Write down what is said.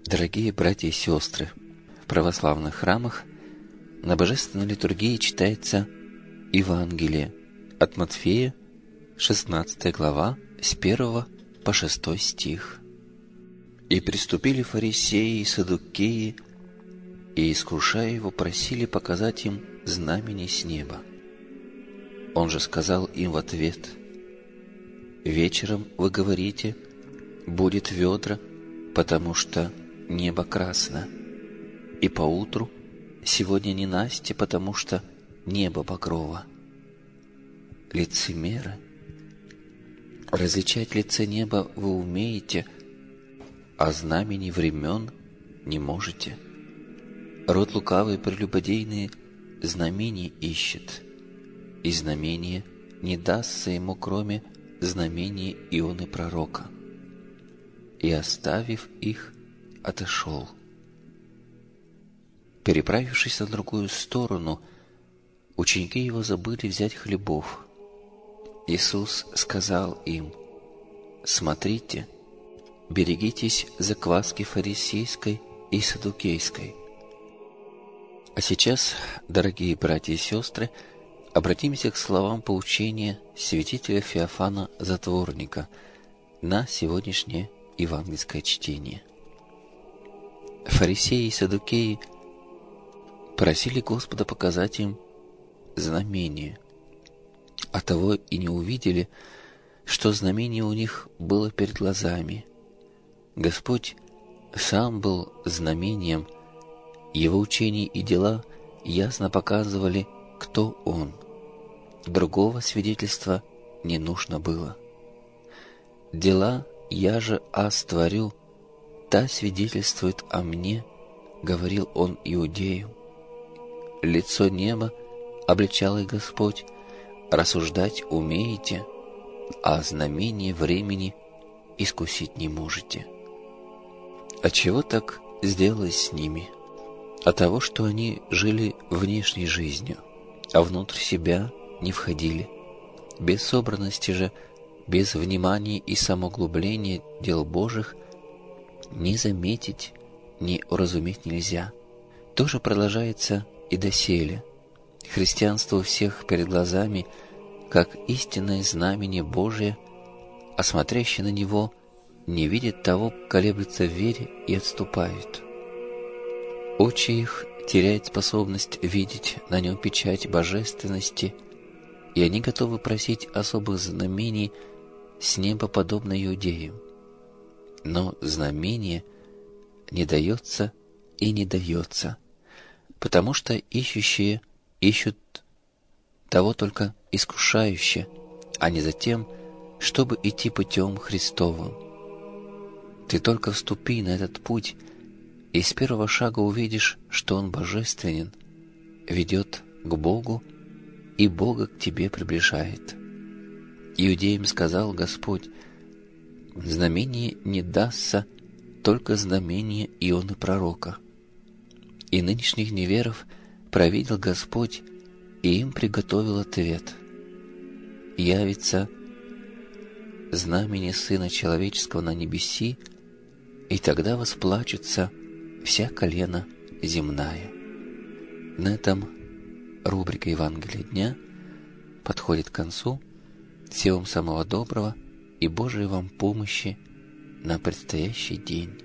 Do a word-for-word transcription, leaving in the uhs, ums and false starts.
Дорогие братья и сестры, в православных храмах на божественной литургии читается Евангелие от Матфея, шестнадцатая глава, с первого по шестой стих. «И приступили фарисеи и саддукеи, и, искушая его, просили показать им знамение с неба. Он же сказал им в ответ: вечером вы говорите, будет ведра, потому что небо красно, и поутру сегодня ненастье, потому что небо багрово. Лицемеры, различать лице неба вы умеете, а знамений времен не можете. Род лукавый и прелюбодейный знамений ищет, и знамение не дастся ему, кроме знамения Ионы пророка. И, оставив их, отошел. Переправившись на другую сторону, ученики его забыли взять хлебов. Иисус сказал им: смотрите, берегитесь закваски фарисейской и саддукейской. А сейчас, дорогие братья и сестры, обратимся к словам поучения святителя Феофана Затворника на сегодняшнее евангельское чтение. Фарисеи и саддукеи просили Господа показать им знамение, а того и не увидели, что знамение у них было перед глазами. Господь сам был знамением, Его учения и дела ясно показывали, кто Он. Другого свидетельства не нужно было. «Дела я же аз творю, та свидетельствует о мне», — говорил Он иудеям. Лицо неба обличал их Господь: рассуждать умеете, а знамение времени искусить не можете. Отчего так сделалось с ними? От того, что они жили внешней жизнью, а внутрь себя не входили. Без собранности же, без внимания и самоуглубления дел Божьих ни заметить, ни уразуметь нельзя. То же продолжается и доселе. Христианство у всех перед глазами, как истинное знамение Божие, а смотрящий на него не видит того, колеблется в вере и отступает. Очи их теряют способность видеть на нем печать божественности, и они готовы просить особых знамений с неба, подобно иудеям. Но знамение не дается и не дается, потому что ищущие ищут того только искушающе, а не за тем, чтобы идти путем Христовым. Ты только вступи на этот путь, и с первого шага увидишь, что он божественен, ведет к Богу, и Бога к тебе приближает. Иудеям сказал Господь: знамение не дастся, только знамение Ионы пророка. И нынешних неверов провидел Господь, и им приготовил ответ: явится знамение Сына Человеческого на небеси, и тогда восплачется вся колена земная. На этом рубрика Евангелия дня подходит к концу. Всего вам самого доброго и Божией вам помощи на предстоящий день.